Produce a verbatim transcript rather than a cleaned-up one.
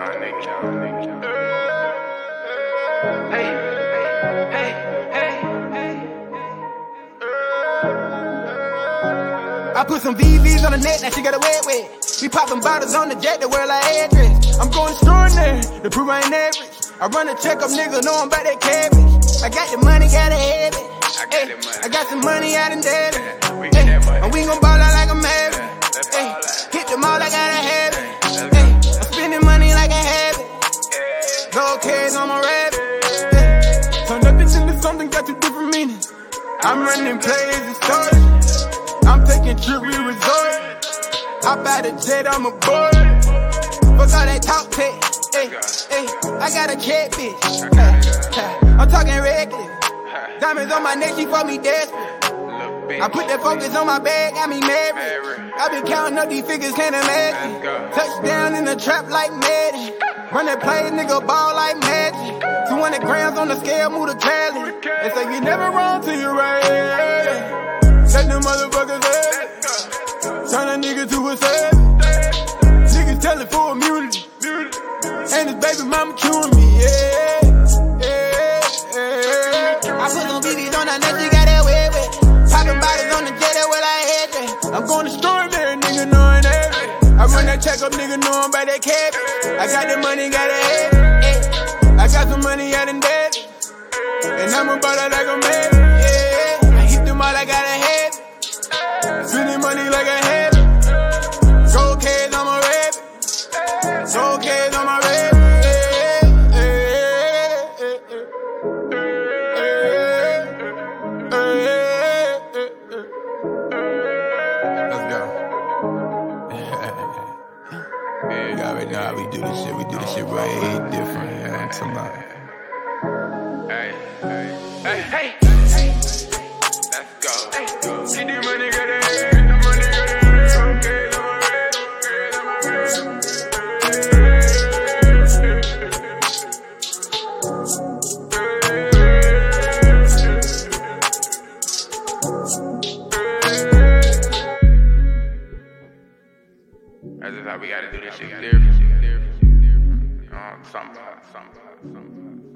Hey, hey, hey, hey. I put some V Vs on the net, that she got a wet wet. We poppin' bottles on the jet, the world like address. I'm going extraordinary, to prove I ain't average. I run a check up, nigga, know I'm about that cabbage. I got the money, gotta have it. I got, hey, I got some money out in Dallas. Hey, and we gon' ball out like a maverick. Hey, hit them all, I gotta have it. Hey, I'm spending money like I have it. Gold cards on my rabbit. Hey, turn nothing into something, got two different meanings. I'm running plays and stories. I'm taking trip, we resort. Hop out the jet, I'm a boy. Fuck all that talk tech. Hey, hey, I got a catfish. I'm talking reckless. Diamonds on my neck, she for me desperate. I put that focus on my bag, got me married. I been counting up these figures, can't imagine. Touchdown in the trap like Madden. Run that play, nigga, ball like magic. two hundred grams on the scale, move to Cali. They say you never wrong till you're right. Set them motherfuckers up. Turn a nigga to a savage. Niggas tellin' for immunity. And his baby mama chewing me, yeah, yeah, yeah. I put some B Bs on her neck, she got that wet wet. Poppin' bottles on the jet, that well I had that. I'm going extraordinary, nigga, knowing that. I run that check up, nigga, know I'm by that cap. I got the money, gotta have it. I got some money out in debt. And I'm about it like a man, yeah. I hit them all, I gotta have it. Spending money like I have it. Gold cards on my rabbit. Gold cards on my rabbit. Nah, we do this shit, we do this shit way different, you know what I'm talking about? Hey, hey, hey, hey, hey, let's go, hey, go. Get the money, get it, get the money, get it, okay, I'm alright, okay, I'm alright. That's just how we gotta do this shit different. Something, something, something.